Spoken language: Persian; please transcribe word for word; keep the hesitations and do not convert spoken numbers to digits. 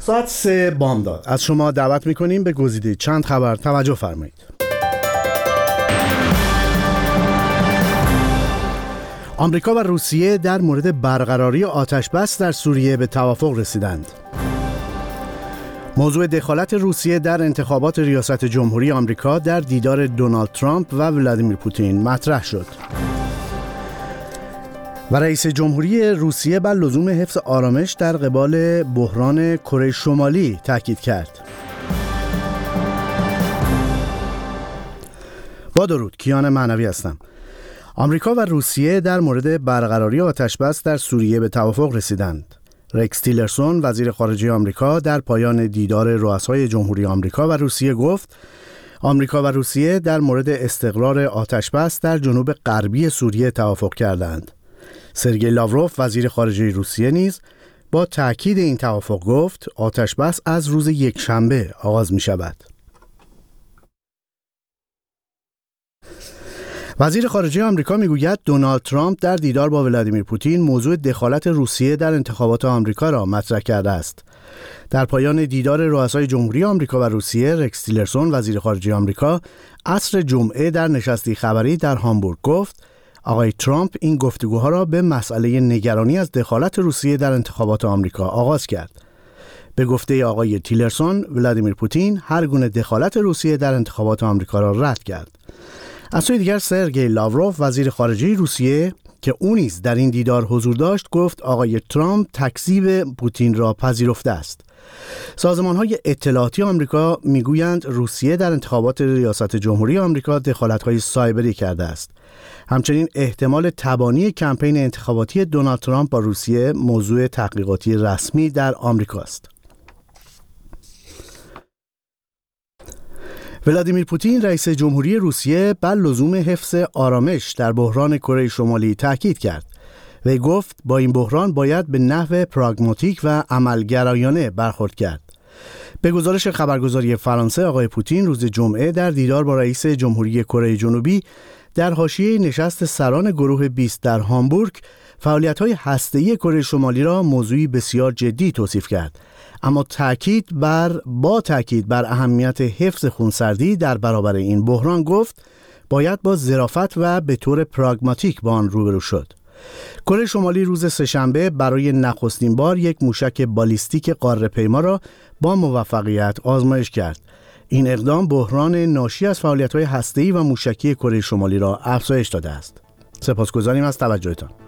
ساعت سه بامداد از شما دعوت میکنیم به گزیده چند خبر توجه فرمایید. آمریکا و روسیه در مورد برقراری آتش‌بس در سوریه به توافق رسیدند. موضوع دخالت روسیه در انتخابات ریاست جمهوری آمریکا در دیدار دونالد ترامپ و ولادیمیر پوتین مطرح شد. و رئیس جمهوری روسیه بر لزوم حفظ آرامش در قبال بحران کره شمالی تاکید کرد. با درود، کیان معنوی هستم. آمریکا و روسیه در مورد برقراری آتش‌بس در سوریه به توافق رسیدند. رکس تیلرسون وزیر خارجه آمریکا در پایان دیدار رؤسای جمهوری آمریکا و روسیه گفت آمریکا و روسیه در مورد استقرار آتش‌بس در جنوب غربی سوریه توافق کردند. سرگئی لاوروف وزیر خارجه روسیه نیز با تأکید این توافق گفت آتش‌بس از روز یکشنبه آغاز می شود. وزیر خارجه آمریکا میگوید دونالد ترامپ در دیدار با ولادیمیر پوتین موضوع دخالت روسیه در انتخابات آمریکا را مطرح کرده است. در پایان دیدار رؤسای جمهوری آمریکا و روسیه، رکس تیلرسون وزیر خارجه آمریکا عصر جمعه در نشستی خبری در هامبورگ گفت آقای ترامپ این گفتگوها را به مسئله نگرانی از دخالت روسیه در انتخابات آمریکا آغاز کرد. به گفته آقای تیلرسون، ولادیمیر پوتین هر گونه دخالت روسیه در انتخابات آمریکا را رد کرد. از سوی دیگر سرگئی لاوروف وزیر خارجه روسیه که او نیز در این دیدار حضور داشت گفت آقای ترامپ تکذیب پوتین را پذیرفته است. سازمان‌های اطلاعاتی آمریکا میگویند روسیه در انتخابات ریاست جمهوری آمریکا دخالت‌های سایبری کرده است. همچنین احتمال تبانی کمپین انتخاباتی دونالد ترامپ با روسیه موضوع تحقیقاتی رسمی در آمریکا است. ولادیمیر پوتین رئیس جمهوری روسیه بر لزوم حفظ آرامش در بحران کره شمالی تاکید کرد و گفت با این بحران باید به نحو پراگماتیک و عملگرایانه برخورد کرد. به گزارش خبرگزاری فرانسه، آقای پوتین روز جمعه در دیدار با رئیس جمهوری کره جنوبی در حاشیه نشست سران گروه بیست در هامبورگ فعالیت‌های هسته‌ای کره شمالی را موضوعی بسیار جدی توصیف کرد، اما تاکید بر با تاکید بر اهمیت حفظ خونسردی در برابر این بحران گفت باید با ظرافت و به طور پراگماتیک با آن روبرو شد. کره شمالی روز سه‌شنبه برای نخستین بار یک موشک بالیستیک قاره‌پیما را با موفقیت آزمایش کرد. این اقدام بحران ناشی از فعالیت‌های هسته‌ای و موشکی کره شمالی را افزایش داده است. سپاسگزاریم از توجهتان.